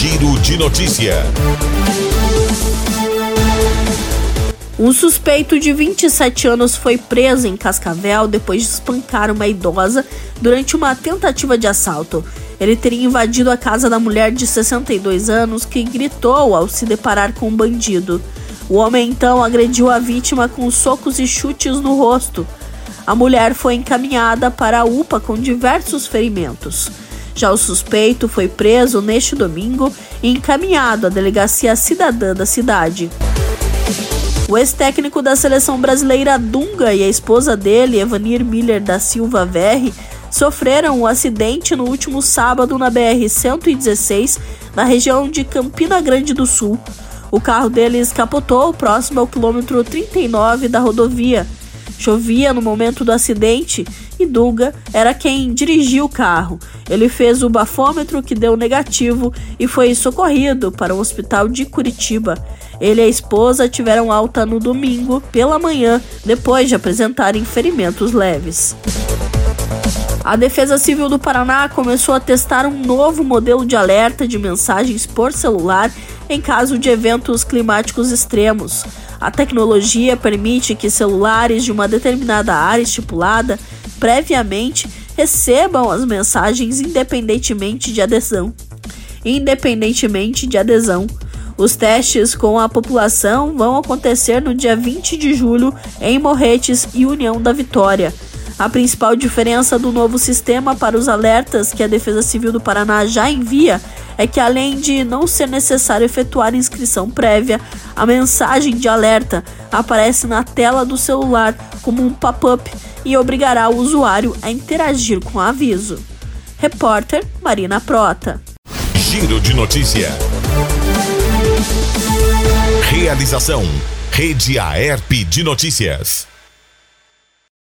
Giro de Notícia. Um suspeito de 27 anos foi preso em Cascavel depois de espancar uma idosa durante uma tentativa de assalto. Ele teria invadido a casa da mulher de 62 anos que gritou ao se deparar com um bandido. O homem então agrediu a vítima com socos e chutes no rosto. A mulher foi encaminhada para a UPA com diversos ferimentos. Já o suspeito foi preso neste domingo e encaminhado à delegacia cidadã da cidade. O ex-técnico da seleção brasileira Dunga e a esposa dele, Evanir Miller da Silva Verri, sofreram um acidente no último sábado na BR-116, na região de Campina Grande do Sul. O carro deles capotou próximo ao quilômetro 39 da rodovia. Chovia no momento do acidente e Dunga era quem dirigia o carro. Ele fez o bafômetro que deu negativo e foi socorrido para o hospital de Curitiba. Ele e a esposa tiveram alta no domingo pela manhã, depois de apresentarem ferimentos leves. A Defesa Civil do Paraná começou a testar um novo modelo de alerta de mensagens por celular em caso de eventos climáticos extremos. A tecnologia permite que celulares de uma determinada área estipulada previamente recebam as mensagens independentemente de adesão. Os testes com a população vão acontecer no dia 20 de julho em Morretes e União da Vitória. A principal diferença do novo sistema para os alertas que a Defesa Civil do Paraná já envia é que, além de não ser necessário efetuar inscrição prévia, a mensagem de alerta aparece na tela do celular como um pop-up e obrigará o usuário a interagir com o aviso. Repórter Marina Prota. Giro de Notícia. Realização: Rede AERP de Notícias.